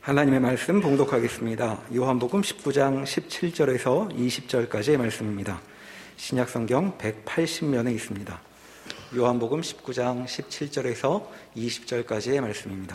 하나님의 말씀 봉독하겠습니다. 요한복음 19장 17절에서 20절까지의 말씀입니다. 신약성경 180면에 있습니다. 요한복음 19장 17절에서 20절까지의 말씀입니다.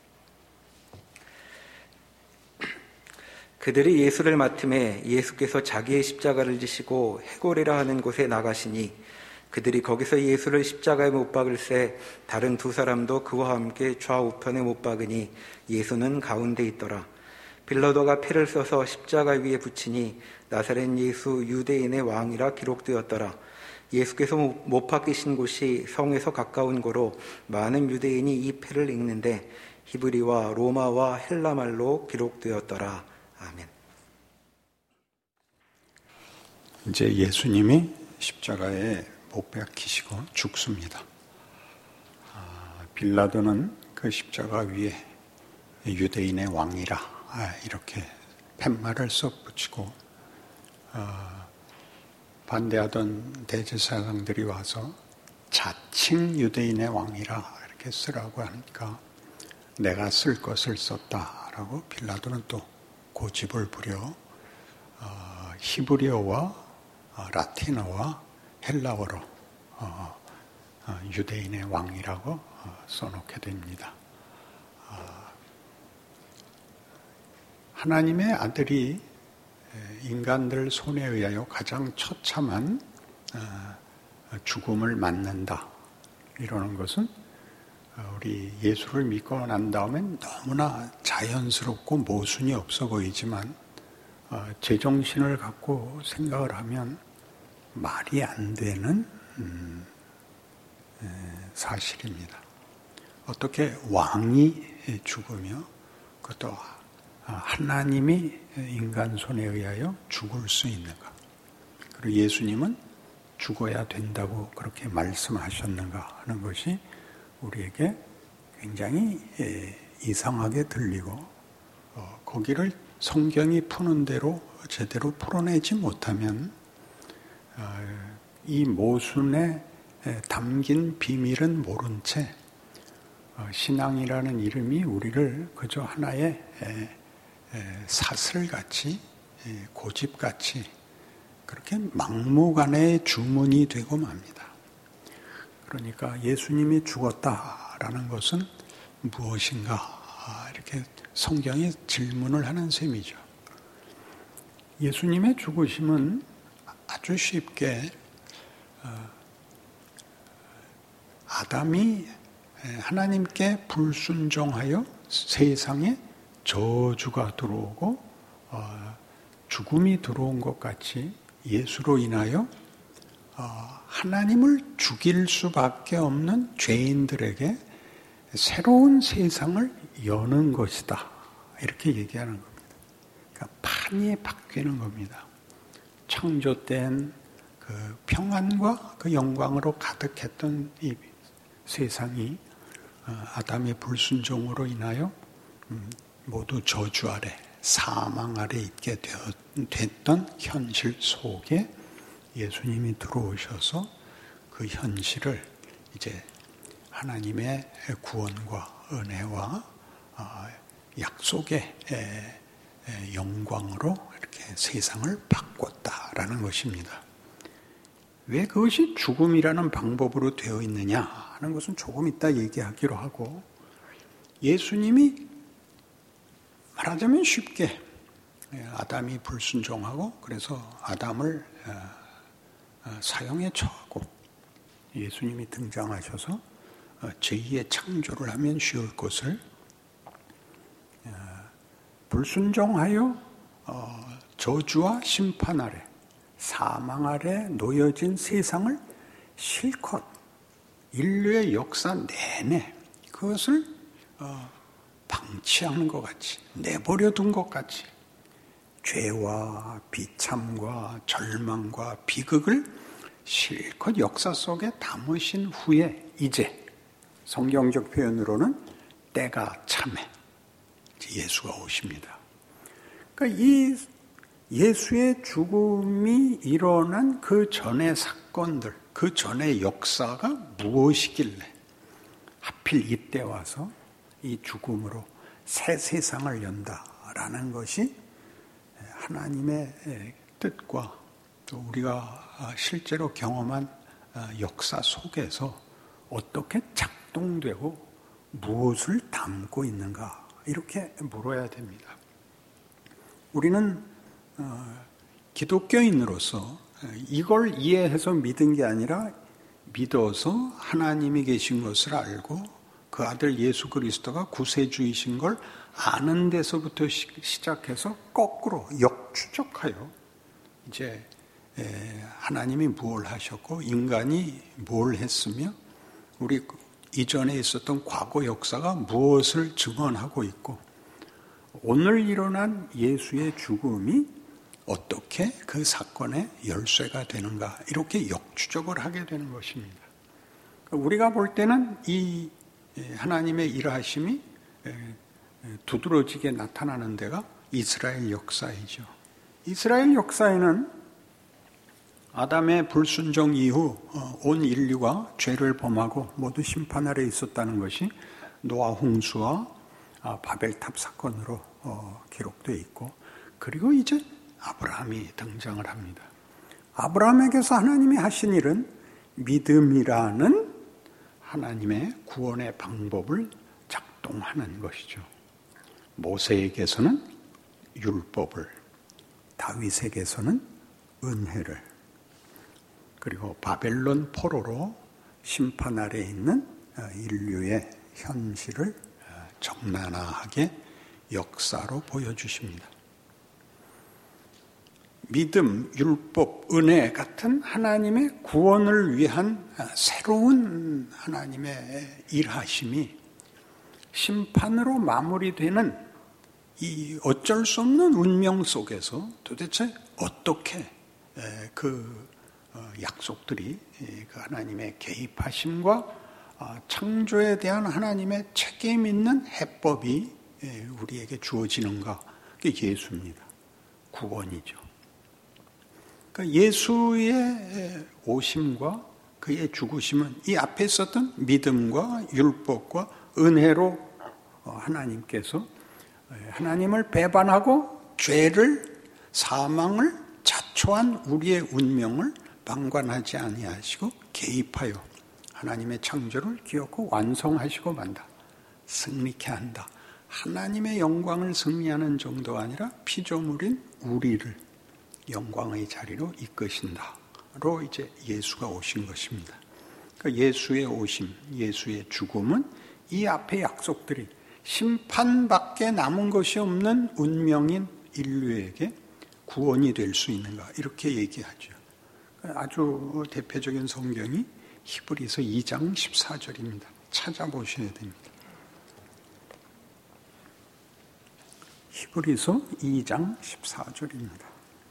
그들이 예수를 맡음에 예수께서 자기의 십자가를 지시고 해골이라 하는 곳에 나가시니 그들이 거기서 예수를 십자가에 못 박을새 다른 두 사람도 그와 함께 좌우편에 못 박으니 예수는 가운데 있더라. 빌라도가 패를 써서 십자가 위에 붙이니 나사렛 예수 유대인의 왕이라 기록되었더라. 예수께서 못 박히신 곳이 성에서 가까운 고로 많은 유대인이 이 패를 읽는데 히브리와 로마와 헬라말로 기록되었더라. 아멘. 이제 예수님이 십자가에 못 박히시고 죽습니다. 빌라도는 그 십자가 위에 유대인의 왕이라 이렇게 팻말을 썩 붙이고 반대하던 대제사장들이 와서 자칭 유대인의 왕이라 이렇게 쓰라고 하니까 내가 쓸 것을 썼다라고 빌라도는 또 고집을 부려 히브리어와 라틴어와 헬라어로 유대인의 왕이라고 써놓게 됩니다. 하나님의 아들이 인간들 손에 의하여 가장 처참한 죽음을 맞는다. 이러는 것은 우리 예수를 믿고 난 다음엔 너무나 자연스럽고 모순이 없어 보이지만 제정신을 갖고 생각을 하면 말이 안 되는 사실입니다. 어떻게 왕이 죽으며 그것도 하나님이 인간 손에 의하여 죽을 수 있는가? 그리고 예수님은 죽어야 된다고 그렇게 말씀하셨는가 하는 것이 우리에게 굉장히 이상하게 들리고 거기를 성경이 푸는 대로 제대로 풀어내지 못하면 이 모순에 담긴 비밀은 모른 채 신앙이라는 이름이 우리를 그저 하나의 사슬같이 고집같이 그렇게 막무가내의 주문이 되고 맙니다. 그러니까 예수님이 죽었다라는 것은 무엇인가 이렇게 성경이 질문을 하는 셈이죠. 예수님의 죽으심은 아주 쉽게 아담이 하나님께 불순종하여 세상에 저주가 들어오고 죽음이 들어온 것 같이 예수로 인하여 하나님을 죽일 수밖에 없는 죄인들에게 새로운 세상을 여는 것이다. 이렇게 얘기하는 겁니다. 그러니까 판이 바뀌는 겁니다. 창조된 그 평안과 그 영광으로 가득했던 이 세상이 아담의 불순종으로 인하여 모두 저주 아래, 사망 아래 있게 됐던 현실 속에 예수님이 들어오셔서 그 현실을 이제 하나님의 구원과 은혜와 약속의 영광으로 이렇게 세상을 바꿨다라는 것입니다. 왜 그것이 죽음이라는 방법으로 되어 있느냐 하는 것은 조금 이따 얘기하기로 하고, 예수님이 말하자면 쉽게 아담이 불순종하고 그래서 아담을 사형에 처하고 예수님이 등장하셔서 제2의 창조를 하면 쉬울 것을 불순종하여 저주와 심판 아래, 사망 아래 놓여진 세상을 실컷 인류의 역사 내내 그것을 방치하는 것 같이, 내버려 둔 것 같이 죄와 비참과 절망과 비극을 실컷 역사 속에 담으신 후에 이제 성경적 표현으로는 때가 참해 예수가 오십니다. 그러니까 이 예수의 죽음이 일어난 그 전의 사건들, 그 전의 역사가 무엇이길래 하필 이때 와서 이 죽음으로 새 세상을 연다라는 것이 하나님의 뜻과 또 우리가 실제로 경험한 역사 속에서 어떻게 작동되고 무엇을 담고 있는가 이렇게 물어야 됩니다. 우리는 기독교인으로서 이걸 이해해서 믿은 게 아니라 믿어서 하나님이 계신 것을 알고 그 아들 예수 그리스도가 구세주이신 걸 아는 데서부터 시작해서 거꾸로 역추적하여 이제 하나님이 뭘 하셨고 인간이 뭘 했으며 우리 이전에 있었던 과거 역사가 무엇을 증언하고 있고 오늘 일어난 예수의 죽음이 어떻게 그 사건의 열쇠가 되는가 이렇게 역추적을 하게 되는 것입니다. 우리가 볼 때는 이 하나님의 일하심이 두드러지게 나타나는 데가 이스라엘 역사이죠. 이스라엘 역사에는 아담의 불순종 이후 온 인류가 죄를 범하고 모두 심판 아래 있었다는 것이 노아 홍수와 바벨탑 사건으로 기록되어 있고 그리고 이제 아브라함이 등장을 합니다. 아브라함에게서 하나님이 하신 일은 믿음이라는 하나님의 구원의 방법을 작동하는 것이죠. 모세에게서는 율법을, 다윗에게서는 은혜를, 그리고 바벨론 포로로 심판 아래 있는 인류의 현실을 적나라하게 역사로 보여주십니다. 믿음, 율법, 은혜 같은 하나님의 구원을 위한 새로운 하나님의 일하심이 심판으로 마무리되는 이 어쩔 수 없는 운명 속에서 도대체 어떻게 그 약속들이 그 하나님의 개입하심과 창조에 대한 하나님의 책임 있는 해법이 우리에게 주어지는가? 그게 예수입니다. 구원이죠. 그러니까 예수의 오심과 그의 죽으심은 이 앞에 있었던 믿음과 율법과 은혜로 하나님께서 하나님을 배반하고 죄를 사망을 자초한 우리의 운명을 방관하지 아니하시고 개입하여 하나님의 창조를 기어코 완성하시고 만다. 승리케 한다. 하나님의 영광을 승리하는 정도가 아니라 피조물인 우리를 영광의 자리로 이끄신다로 이제 예수가 오신 것입니다. 그러니까 예수의 오심, 예수의 죽음은 이 앞의 약속들이 심판밖에 남은 것이 없는 운명인 인류에게 구원이 될 수 있는가 이렇게 얘기하죠. 아주 대표적인 성경이 히브리서 2장 14절입니다. 찾아보셔야 됩니다. 히브리서 2장 14절입니다.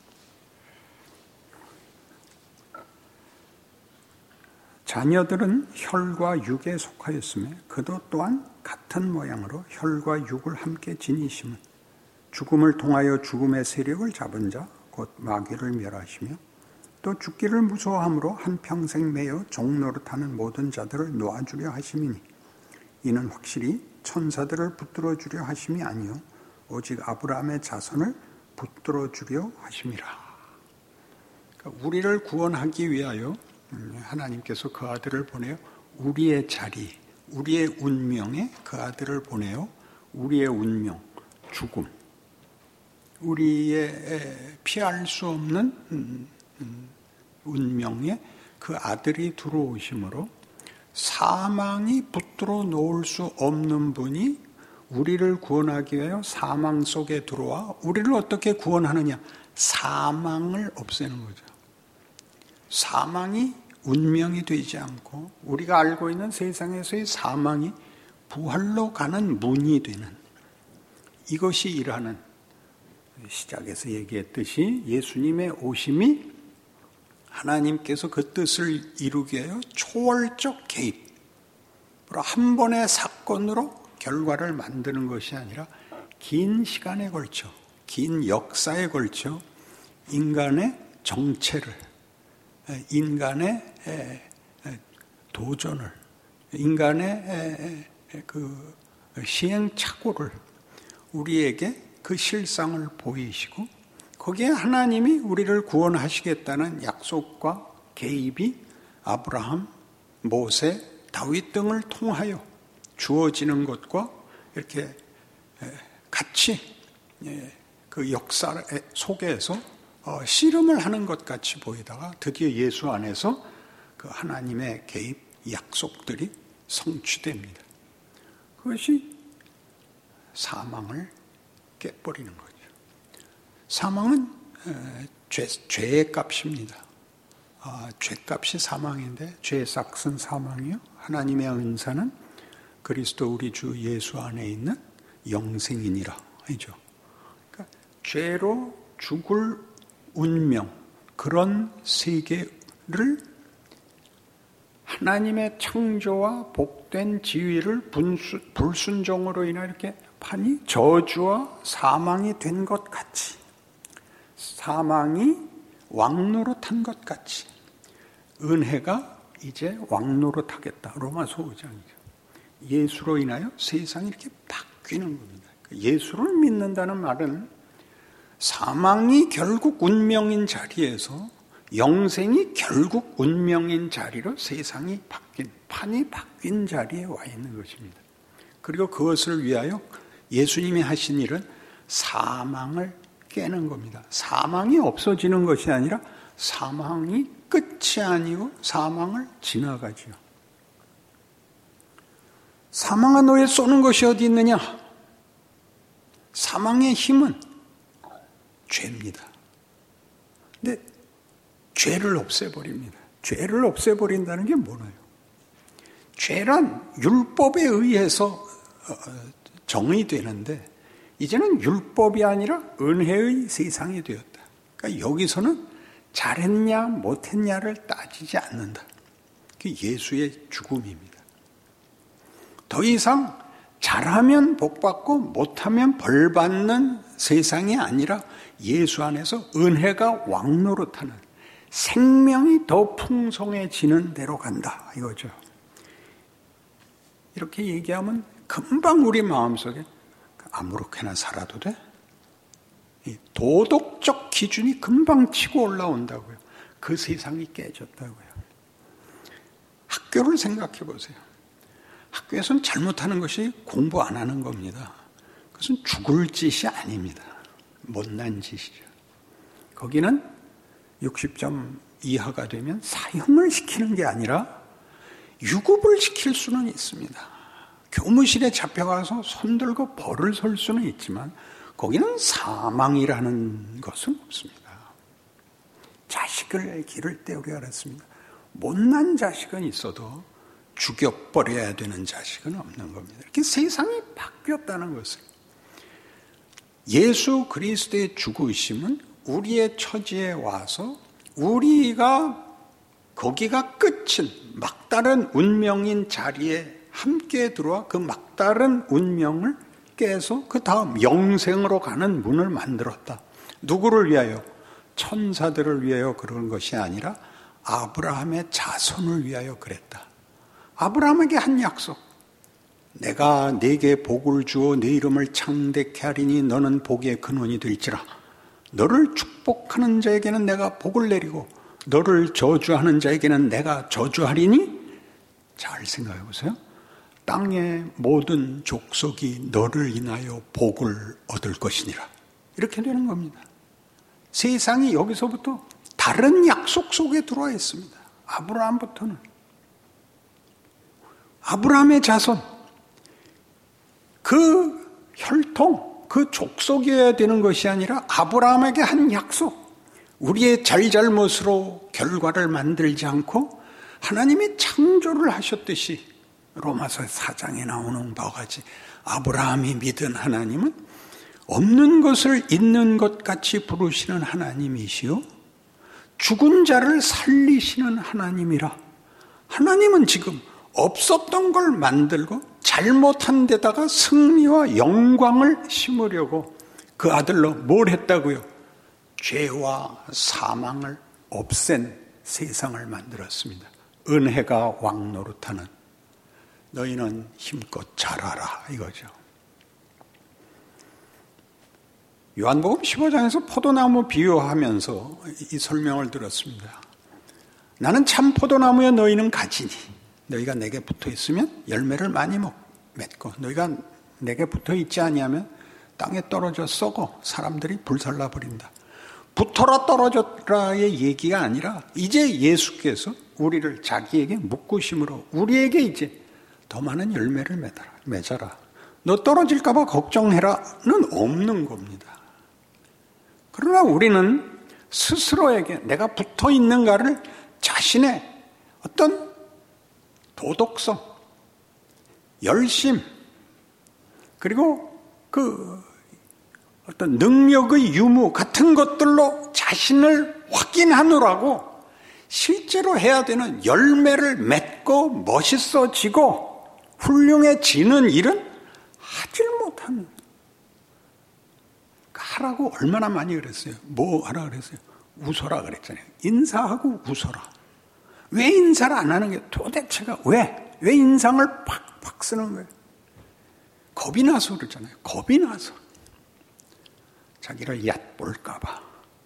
자녀들은 혈과 육에 속하였으며 그도 또한 같은 모양으로 혈과 육을 함께 지니심은 죽음을 통하여 죽음의 세력을 잡은 자 곧 마귀를 멸하시며 또 죽기를 무서워함으로 한평생 매여 종노릇하는 모든 자들을 놓아주려 하심이니 이는 확실히 천사들을 붙들어 주려 하심이 아니요 오직 아브라함의 자손을 붙들어 주려 하심이라. 그러니까 우리를 구원하기 위하여 하나님께서 그 아들을 보내어 우리의 자리, 우리의 운명에 그 아들을 보내어 우리의 운명, 죽음, 우리의 피할 수 없는 운명에 그 아들이 들어오심으로 사망이 붙들어 놓을 수 없는 분이 우리를 구원하기 위하여 사망 속에 들어와 우리를 어떻게 구원하느냐? 사망을 없애는 거죠. 사망이 운명이 되지 않고 우리가 알고 있는 세상에서의 사망이 부활로 가는 문이 되는 이것이 일하는 시작에서 얘기했듯이 예수님의 오심이 하나님께서 그 뜻을 이루기 위하여 초월적 개입, 한 번의 사건으로 결과를 만드는 것이 아니라 긴 시간에 걸쳐, 긴 역사에 걸쳐 인간의 정체를, 인간의 도전을, 인간의 그 시행착오를 우리에게 그 실상을 보이시고 거기에 하나님이 우리를 구원하시겠다는 약속과 개입이 아브라함, 모세, 다윗 등을 통하여 주어지는 것과 이렇게 같이 그 역사 속에서 씨름을 하는 것 같이 보이다가 드디어 예수 안에서 그 하나님의 개입 약속들이 성취됩니다. 그것이 사망을 깨버리는 거죠. 사망은 죄의 값입니다. 죄값이 사망인데 죄의 삭은 사망이요. 하나님의 은사는 그리스도 우리 주 예수 안에 있는 영생이니라 하죠. 그러니까 죄로 죽을 운명, 그런 세계를 하나님의 창조와 복된 지위를 불순종으로 인해 이렇게 판이 저주와 사망이 된 것 같이, 사망이 왕노릇한 것 같이 은혜가 이제 왕노릇하겠다. 로마서 5장이죠. 예수로 인하여 세상이 이렇게 바뀌는 겁니다. 예수를 믿는다는 말은 사망이 결국 운명인 자리에서 영생이 결국 운명인 자리로 세상이 바뀐, 판이 바뀐 자리에 와 있는 것입니다. 그리고 그것을 위하여 예수님이 하신 일은 사망을 깨는 겁니다. 사망이 없어지는 것이 아니라 사망이 끝이 아니고 사망을 지나가지요. 사망아 너의 쏘는 것이 어디 있느냐? 사망의 힘은 죄입니다. 근데 죄를 없애버립니다. 죄를 없애버린다는 게 뭐나요? 죄란 율법에 의해서 정의되는데 이제는 율법이 아니라 은혜의 세상이 되었다. 그러니까 여기서는 잘했냐 못했냐를 따지지 않는다. 그게 예수의 죽음입니다. 더 이상 잘하면 복받고 못하면 벌받는 세상이 아니라 예수 안에서 은혜가 왕노릇하는, 생명이 더 풍성해지는 대로 간다 이거죠. 이렇게 얘기하면 금방 우리 마음속에 아무렇게나 살아도 돼? 도덕적 기준이 금방 치고 올라온다고요. 그 세상이 깨졌다고요. 학교를 생각해 보세요. 학교에서는 잘못하는 것이 공부 안 하는 겁니다. 그것은 죽을 짓이 아닙니다. 못난 짓이죠. 거기는 60점 이하가 되면 사형을 시키는 게 아니라 유급을 시킬 수는 있습니다. 교무실에 잡혀가서 손들고 벌을 설 수는 있지만 거기는 사망이라는 것은 없습니다. 자식을 기를 때 우리가 알았습니다. 못난 자식은 있어도 죽여버려야 되는 자식은 없는 겁니다. 이렇게 세상이 바뀌었다는 것을. 예수 그리스도의 죽으심은 우리의 처지에 와서 우리가 거기가 끝인 막다른 운명인 자리에 함께 들어와 그 막다른 운명을 깨서 그 다음 영생으로 가는 문을 만들었다. 누구를 위하여? 천사들을 위하여 그런 것이 아니라 아브라함의 자손을 위하여 그랬다. 아브라함에게 한 약속. 내가 네게 복을 주어 네 이름을 창대케 하리니 너는 복의 근원이 될지라. 너를 축복하는 자에게는 내가 복을 내리고 너를 저주하는 자에게는 내가 저주하리니. 잘 생각해 보세요. 땅의 모든 족속이 너를 인하여 복을 얻을 것이니라. 이렇게 되는 겁니다. 세상이 여기서부터 다른 약속 속에 들어와 있습니다. 아브라함부터는. 아브라함의 자손, 그 혈통, 그 족속이어야 되는 것이 아니라 아브라함에게 한 약속. 우리의 잘잘못으로 결과를 만들지 않고 하나님이 창조를 하셨듯이 로마서 4장에 나오는 바와 같이 아브라함이 믿은 하나님은 없는 것을 있는 것 같이 부르시는 하나님이시요 죽은 자를 살리시는 하나님이라. 하나님은 지금 없었던 걸 만들고 잘못한 데다가 승리와 영광을 심으려고 그 아들로 뭘 했다고요? 죄와 사망을 없앤 세상을 만들었습니다. 은혜가 왕노릇하는. 너희는 힘껏 자라라 이거죠. 요한복음 15장에서 포도나무 비유하면서 이 설명을 들었습니다. 나는 참 포도나무여 너희는 가지니 너희가 내게 붙어 있으면 열매를 많이 맺고 너희가 내게 붙어 있지 아니하면 땅에 떨어져 썩어 사람들이 불살라 버린다. 붙어라 떨어져라의 얘기가 아니라 이제 예수께서 우리를 자기에게 묶으심으로 우리에게 이제 더 많은 열매를 맺어라. 너 떨어질까 봐 걱정해라는 없는 겁니다. 그러나 우리는 스스로에게 내가 붙어 있는가를 자신의 어떤 도덕성, 열심, 그리고 그 어떤 능력의 유무 같은 것들로 자신을 확인하느라고 실제로 해야 되는 열매를 맺고 멋있어지고 훌륭해지는 일은 하질 못합니다. 하라고 얼마나 많이 그랬어요. 뭐 하라 그랬어요? 웃어라 그랬잖아요. 인사하고 웃어라. 왜 인사를 안 하는 게 도대체가 왜 인상을 팍팍 쓰는 거예요? 겁이 나서 그러잖아요. 겁이 나서. 자기를 얕볼까 봐.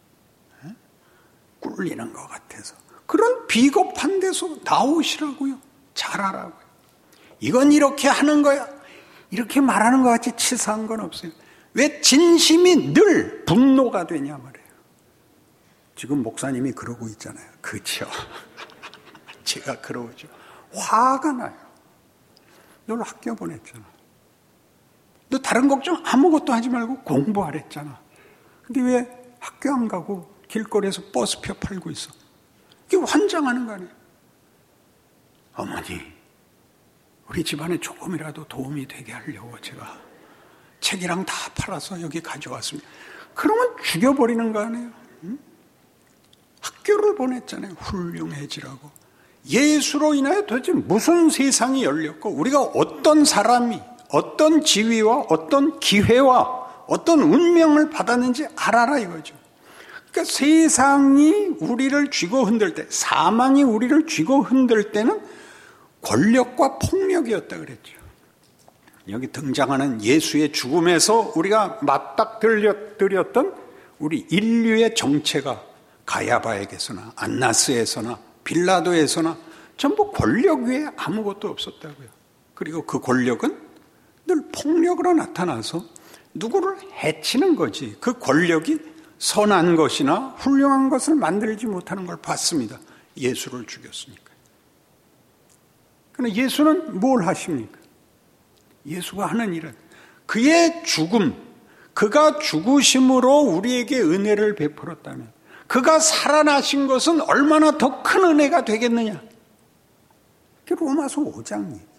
꿀리는 것 같아서. 그런 비겁한 데서 나오시라고요. 잘하라고요. 이건 이렇게 하는 거야. 이렇게 말하는 것 같이 치사한 건 없어요. 왜 진심이 늘 분노가 되냐 말이에요. 지금 목사님이 그러고 있잖아요. 그렇죠. 제가 그러죠. 화가 나요. 널 학교 보냈잖아. 너 다른 걱정 아무것도 하지 말고 공부하랬잖아. 근데 왜 학교 안 가고 길거리에서 버스표 팔고 있어? 이게 환장하는 거 아니에요. 어머니, 우리 집안에 조금이라도 도움이 되게 하려고 제가 책이랑 다 팔아서 여기 가져왔습니다. 그러면 죽여버리는 거 아니에요? 응? 학교를 보냈잖아요. 훌륭해지라고. 예수로 인하여 도대체 무슨 세상이 열렸고 우리가 어떤 사람이 어떤 지위와 어떤 기회와 어떤 운명을 받았는지 알아라 이거죠. 그러니까 세상이 우리를 쥐고 흔들 때, 사망이 우리를 쥐고 흔들 때는 권력과 폭력이었다 그랬죠. 여기 등장하는 예수의 죽음에서 우리가 맞닥뜨렸던 우리 인류의 정체가 가야바에게서나 안나스에서나 빌라도에서나 전부 권력 외에 아무것도 없었다고요. 그리고 그 권력은 늘 폭력으로 나타나서 누구를 해치는 거지. 그 권력이 선한 것이나 훌륭한 것을 만들지 못하는 걸 봤습니다. 예수를 죽였으니까. 그러나 예수는 뭘 하십니까? 예수가 하는 일은 그의 죽음, 그가 죽으심으로 우리에게 은혜를 베풀었다면 그가 살아나신 것은 얼마나 더 큰 은혜가 되겠느냐. 그게 로마서 5장 얘기예요.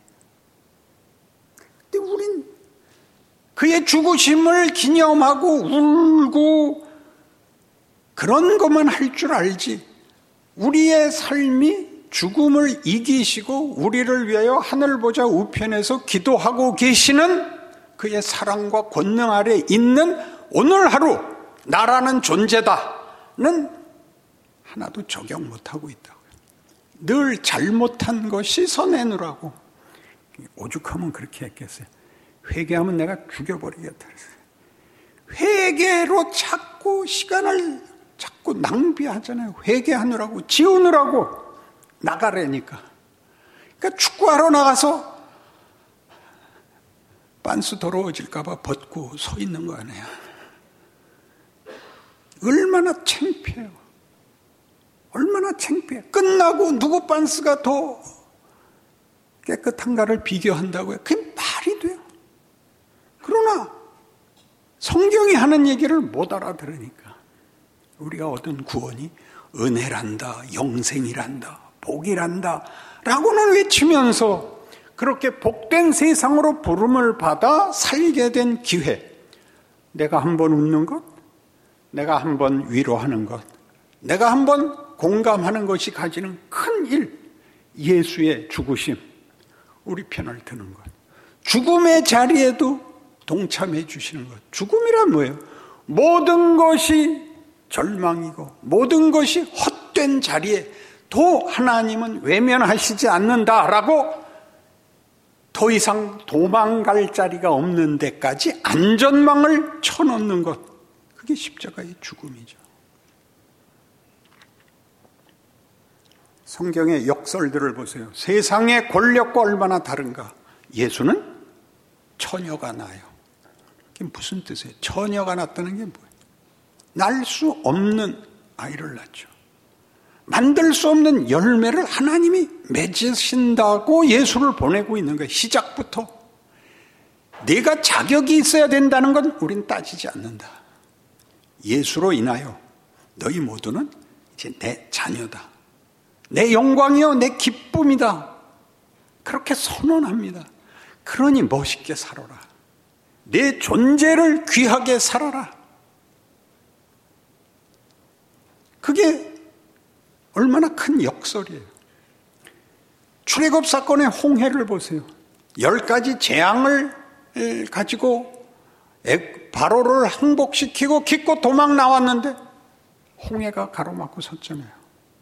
근데 우린 그의 죽으심을 기념하고 울고 그런 것만 할 줄 알지 우리의 삶이 죽음을 이기시고 우리를 위하여 하늘 보좌 우편에서 기도하고 계시는 그의 사랑과 권능 아래 있는 오늘 하루 나라는 존재다는 하나도 적용 못하고 있다고요. 늘 잘못한 거 씻어내느라고. 오죽하면 그렇게 했겠어요. 회개하면 내가 죽여버리겠다 그랬어요. 회개로 자꾸 시간을 자꾸 낭비하잖아요. 회개하느라고 지우느라고 나가라니까. 그러니까 축구하러 나가서 빤스 더러워질까 봐 벗고 서 있는 거 아니에요. 얼마나 창피해요. 얼마나 창피해. 끝나고 누구 빤스가 더 깨끗한가를 비교한다고요. 그게 말이 돼요. 그러나 성경이 하는 얘기를 못 알아들으니까 우리가 얻은 구원이 은혜란다, 영생이란다, 복이란다 라고는 외치면서 그렇게 복된 세상으로 부름을 받아 살게 된 기회, 내가 한번 웃는 것, 내가 한번 위로하는 것, 내가 한번 공감하는 것이 가지는 큰 일, 예수의 죽으심, 우리 편을 드는 것, 죽음의 자리에도 동참해 주시는 것. 죽음이란 뭐예요? 모든 것이 절망이고 모든 것이 헛된 자리에 도 하나님은 외면하시지 않는다라고 더 이상 도망갈 자리가 없는 데까지 안전망을 쳐놓는 것. 그게 십자가의 죽음이죠. 성경의 역설들을 보세요. 세상의 권력과 얼마나 다른가. 예수는 처녀가 나요. 그게 무슨 뜻이에요? 처녀가 낳았다는 게 뭐예요? 날 수 없는 아이를 낳죠. 만들 수 없는 열매를 하나님이 맺으신다고 예수를 보내고 있는 거예요. 시작부터. 내가 자격이 있어야 된다는 건 우린 따지지 않는다. 예수로 인하여 너희 모두는 이제 내 자녀다. 내 영광이요, 내 기쁨이다. 그렇게 선언합니다. 그러니 멋있게 살아라. 내 존재를 귀하게 살아라. 그게 얼마나 큰 역설이에요. 출애굽 사건의 홍해를 보세요. 10가지 재앙을 가지고 바로를 항복시키고 기껏 도망 나왔는데 홍해가 가로막고 섰잖아요.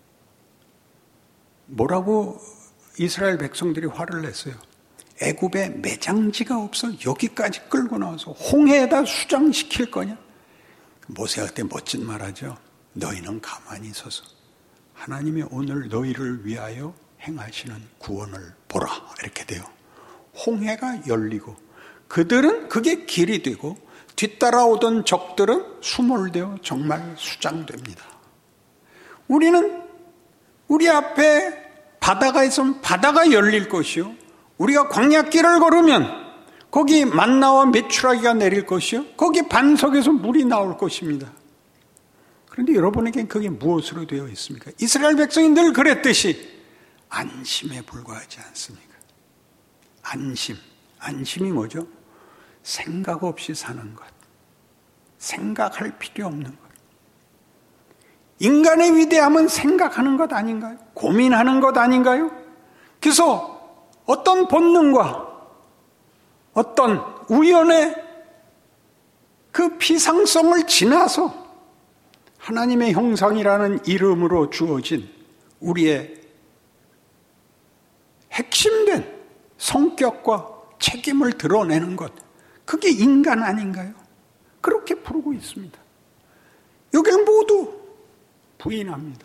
뭐라고 이스라엘 백성들이 화를 냈어요. 애굽에 매장지가 없어 여기까지 끌고 나와서 홍해에다 수장시킬 거냐? 모세가 그때 멋진 말하죠. 너희는 가만히 서서 하나님이 오늘 너희를 위하여 행하시는 구원을 보라. 이렇게 돼요. 홍해가 열리고 그들은 그게 길이 되고 뒤따라오던 적들은 수몰되어 정말 수장됩니다. 우리는 우리 앞에 바다가 있으면 바다가 열릴 것이요. 우리가 광야길을 걸으면 거기 만나와 메추라기가 내릴 것이요. 거기 반석에서 물이 나올 것입니다. 그런데 여러분에겐 그게 무엇으로 되어 있습니까? 이스라엘 백성이 늘 그랬듯이 안심에 불과하지 않습니까? 안심이 뭐죠? 생각 없이 사는 것. 생각할 필요 없는 것. 인간의 위대함은 생각하는 것 아닌가요? 고민하는 것 아닌가요? 그래서 어떤 본능과 어떤 우연의 그 비상성을 지나서 하나님의 형상이라는 이름으로 주어진 우리의 핵심된 성격과 책임을 드러내는 것, 그게 인간 아닌가요? 그렇게 부르고 있습니다. 여기를 모두 부인합니다.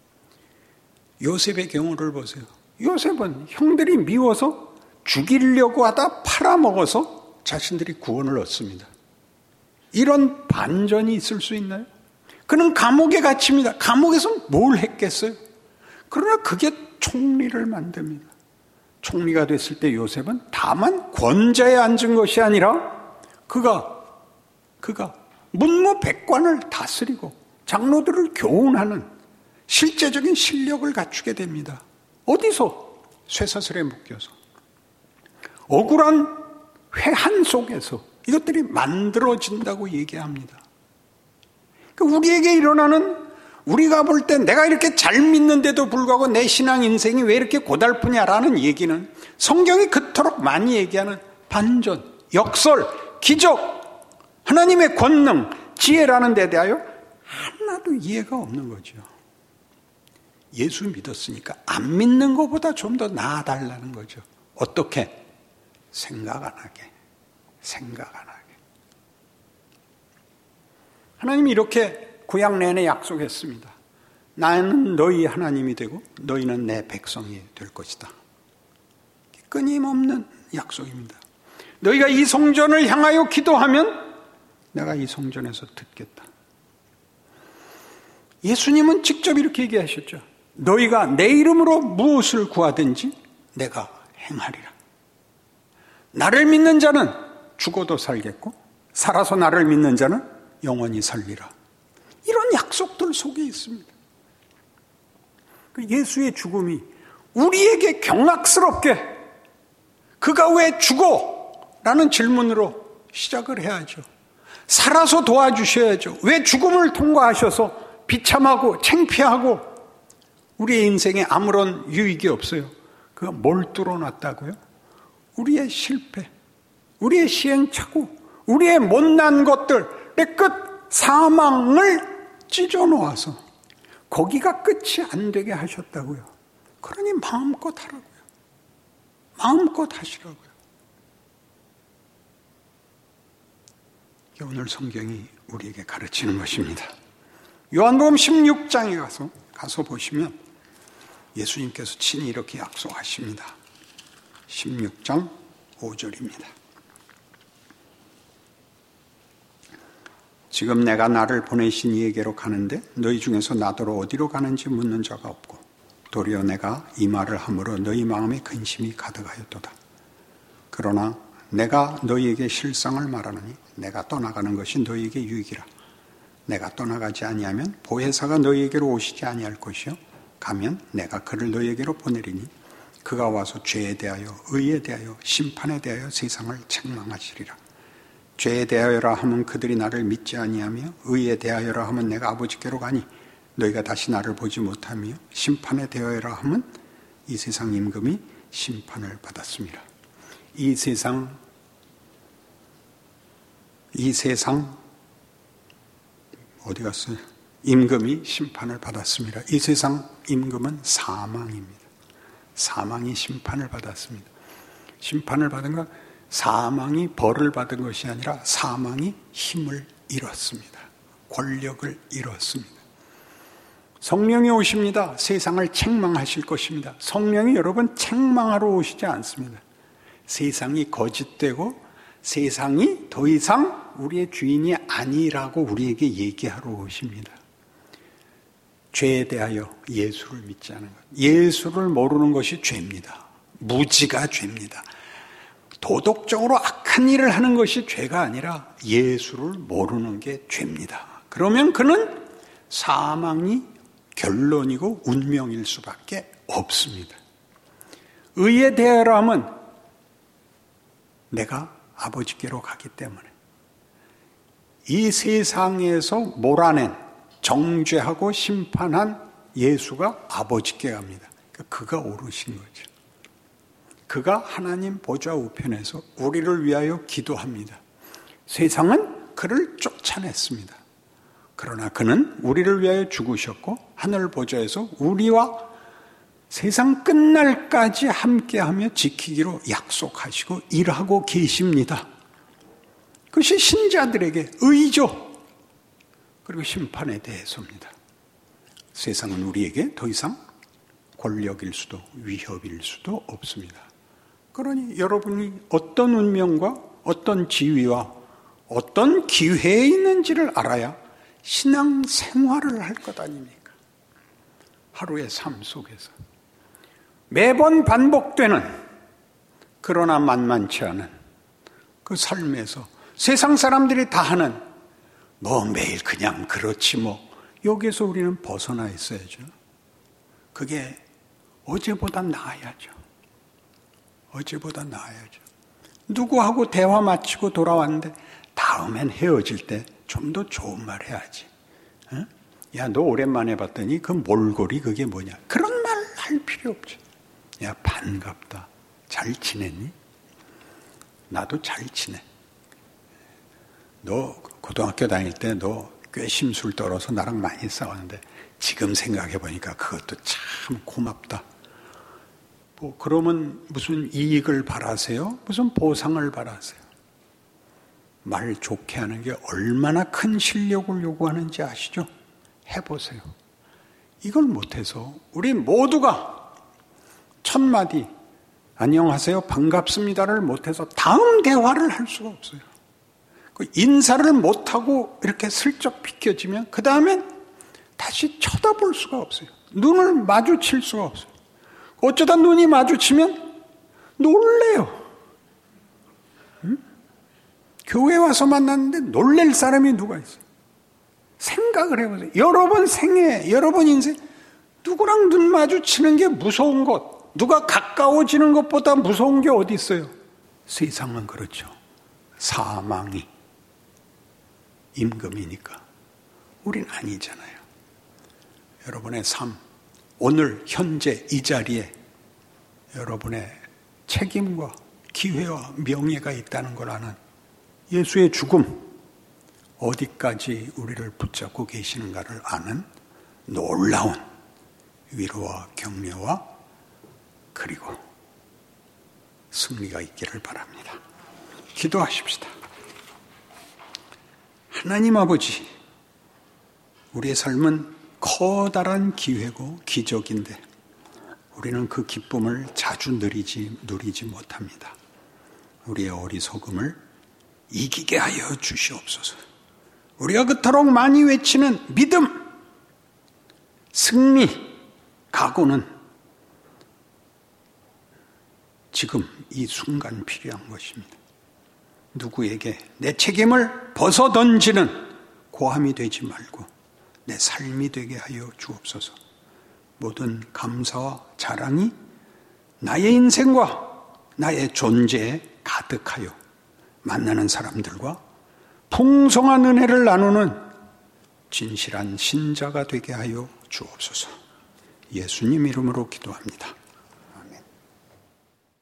요셉의 경우를 보세요. 요셉은 형들이 미워서 죽이려고 하다 팔아먹어서 자신들이 구원을 얻습니다. 이런 반전이 있을 수 있나요? 그는 감옥에 갇힙니다. 감옥에서 뭘 했겠어요? 그러나 그게 총리를 만듭니다. 총리가 됐을 때 요셉은 다만 권좌에 앉은 것이 아니라 그가 문무백관을 다스리고 장로들을 교훈하는 실제적인 실력을 갖추게 됩니다. 어디서? 쇠사슬에 묶여서. 억울한 회한 속에서 이것들이 만들어진다고 얘기합니다. 우리에게 일어나는, 우리가 볼 때 내가 이렇게 잘 믿는데도 불구하고 내 신앙 인생이 왜 이렇게 고달프냐라는 얘기는 성경이 그토록 많이 얘기하는 반전, 역설, 기적, 하나님의 권능, 지혜라는 데 대하여 하나도 이해가 없는 거죠. 예수 믿었으니까 안 믿는 것보다 좀 더 나아달라는 거죠. 어떻게? 생각 안 하게. 하나님이 이렇게 구약 내내 약속했습니다. 나는 너희 하나님이 되고 너희는 내 백성이 될 것이다. 끊임없는 약속입니다. 너희가 이 성전을 향하여 기도하면 내가 이 성전에서 듣겠다. 예수님은 직접 이렇게 얘기하셨죠. 너희가 내 이름으로 무엇을 구하든지 내가 행하리라. 나를 믿는 자는 죽어도 살겠고 살아서 나를 믿는 자는 영원히 살리라. 이런 약속들 속에 있습니다. 예수의 죽음이 우리에게 경악스럽게 그가 왜 죽어? 라는 질문으로 시작을 해야죠. 살아서 도와주셔야죠. 왜 죽음을 통과하셔서 비참하고 창피하고 우리의 인생에 아무런 유익이 없어요. 그가 뭘 뚫어놨다고요? 우리의 실패, 우리의 시행착오, 우리의 못난 것들의 끝 사망을 찢어놓아서 거기가 끝이 안 되게 하셨다고요. 그러니 마음껏 하라고요. 마음껏 하시라고요. 오늘 성경이 우리에게 가르치는 것입니다. 요한복음 16장에 가서 보시면 예수님께서 친히 이렇게 약속하십니다. 16장 5절입니다. 지금 내가 나를 보내신 이에게로 가는데 너희 중에서 나더러 어디로 가는지 묻는 자가 없고 도리어 내가 이 말을 함으로 너희 마음에 근심이 가득하였도다. 그러나 내가 너희에게 실상을 말하노니 내가 떠나가는 것이 너희에게 유익이라. 내가 떠나가지 아니하면 보혜사가 너희에게로 오시지 아니할 것이요 가면 내가 그를 너희에게로 보내리니 그가 와서 죄에 대하여 의에 대하여 심판에 대하여 세상을 책망하시리라. 죄에 대하여라 하면 그들이 나를 믿지 아니하며 의에 대하여라 하면 내가 아버지께로 가니 너희가 다시 나를 보지 못하며 심판에 대하여라 하면 이 세상 임금이 심판을 받았습니다. 이 세상 어디 갔어요? 임금이 심판을 받았습니다. 이 세상 임금은 사망입니다. 사망이 심판을 받았습니다. 심판을 받은 건 사망이 벌을 받은 것이 아니라 사망이 힘을 잃었습니다. 권력을 잃었습니다. 성령이 오십니다. 세상을 책망하실 것입니다. 성령이 여러분 책망하러 오시지 않습니다. 세상이 거짓되고 세상이 더 이상 우리의 주인이 아니라고 우리에게 얘기하러 오십니다. 죄에 대하여 예수를 믿지 않은 것. 예수를 모르는 것이 죄입니다. 무지가 죄입니다. 도덕적으로 악한 일을 하는 것이 죄가 아니라 예수를 모르는 게 죄입니다. 그러면 그는 사망이 결론이고 운명일 수밖에 없습니다. 의에 대하여라 하면 내가 아버지께로 가기 때문에 이 세상에서 몰아낸 정죄하고 심판한 예수가 아버지께 갑니다. 그가 오르신 거죠. 그가 하나님 보좌 우편에서 우리를 위하여 기도합니다. 세상은 그를 쫓아냈습니다. 그러나 그는 우리를 위하여 죽으셨고 하늘 보좌에서 우리와 세상 끝날까지 함께하며 지키기로 약속하시고 일하고 계십니다. 그것이 신자들에게 의죠. 그리고 심판에 대해서입니다. 세상은 우리에게 더 이상 권력일 수도 위협일 수도 없습니다. 그러니 여러분이 어떤 운명과 어떤 지위와 어떤 기회에 있는지를 알아야 신앙 생활을 할 것 아닙니까? 하루의 삶 속에서 매번 반복되는 그러나 만만치 않은 그 삶에서 세상 사람들이 다 하는 매일 그냥 그렇지 여기에서 우리는 벗어나 있어야죠. 그게 어제보다 나아야죠. 어제보다 나아야죠. 누구하고 대화 마치고 돌아왔는데 다음엔 헤어질 때 좀 더 좋은 말 해야지. 어? 야, 너 오랜만에 봤더니 그 몰골이 그게 뭐냐. 그런 말 할 필요 없죠. 야, 반갑다. 잘 지냈니? 나도 잘 지내. 너 고등학교 다닐 때 너 꽤 심술 떨어서 나랑 많이 싸웠는데 지금 생각해보니까 그것도 참 고맙다. 그러면 무슨 이익을 바라세요? 무슨 보상을 바라세요? 말 좋게 하는 게 얼마나 큰 실력을 요구하는지 아시죠? 해보세요. 이걸 못해서 우리 모두가 첫 마디 안녕하세요 반갑습니다를 못해서 다음 대화를 할 수가 없어요. 인사를 못하고 이렇게 슬쩍 비켜지면 그 다음엔 다시 쳐다볼 수가 없어요. 눈을 마주칠 수가 없어요. 어쩌다 눈이 마주치면 놀래요. 응? 교회 와서 만났는데 놀랄 사람이 누가 있어요? 생각을 해보세요. 여러분 생애, 여러분 인생 누구랑 눈 마주치는 게 무서운 것, 누가 가까워지는 것보다 무서운 게 어디 있어요? 세상은 그렇죠. 사망이 임금이니까 우린 아니잖아요. 여러분의 삶, 오늘 현재 이 자리에 여러분의 책임과 기회와 명예가 있다는 걸 아는 예수의 죽음, 어디까지 우리를 붙잡고 계시는가를 아는 놀라운 위로와 격려와 그리고 승리가 있기를 바랍니다. 기도하십시다. 하나님 아버지, 우리의 삶은 커다란 기회고 기적인데 우리는 그 기쁨을 자주 누리지 못합니다. 우리의 어리석음을 이기게 하여 주시옵소서. 우리가 그토록 많이 외치는 믿음, 승리, 각오는 지금 이 순간 필요한 것입니다. 누구에게 내 책임을 벗어던지는 고함이 되지 말고 내 삶이 되게 하여 주옵소서. 모든 감사와 자랑이 나의 인생과 나의 존재에 가득하여 만나는 사람들과 풍성한 은혜를 나누는 진실한 신자가 되게 하여 주옵소서. 예수님 이름으로 기도합니다.